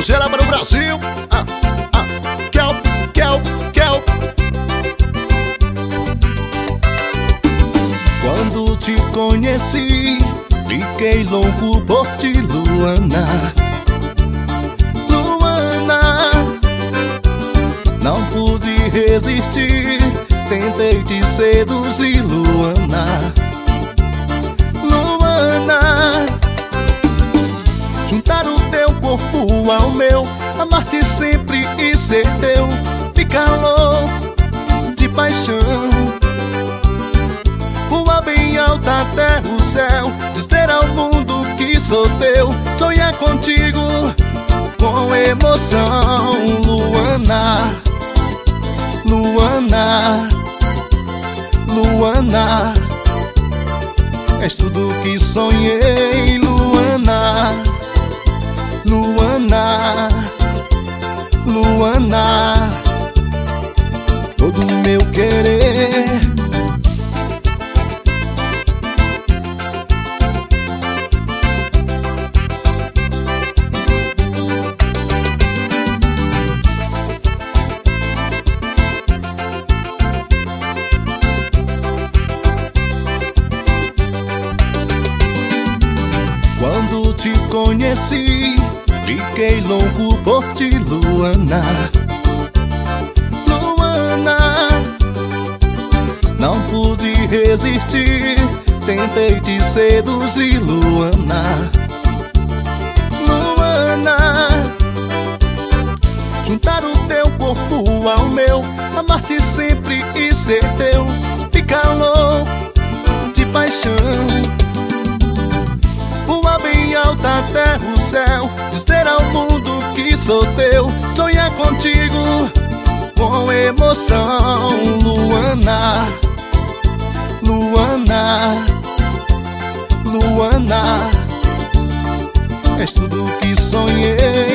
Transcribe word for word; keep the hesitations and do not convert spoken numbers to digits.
Será para o Brasil. Ah, ah, Kel, Kel, Kel. Quando te conheci, fiquei louco por ti, Luana. Luana, não pude resistir, tentei te seduzir, Luana. Luana, juntar o teu corpo ao meu, amar-te sempre e ser teu, ficar louco de paixão. Voar bem alta até o céu, dizer ao mundo que sou teu, sonhar contigo com emoção. Luana, Luana, Luana, és tudo que sonhei, Luana. Luana, Luana, todo o meu querer. Quando te conheci, fiquei louco por ti, Luana. Luana, não pude resistir, tentei te seduzir, Luana. Luana, juntar o teu corpo ao meu, amar-te sempre e ser teu, ficar louco de paixão. Voar bem alta até o céu, dizer ao mundo que sou teu, sonhar contigo com emoção. Luana, Luana, Luana, és tudo que sonhei.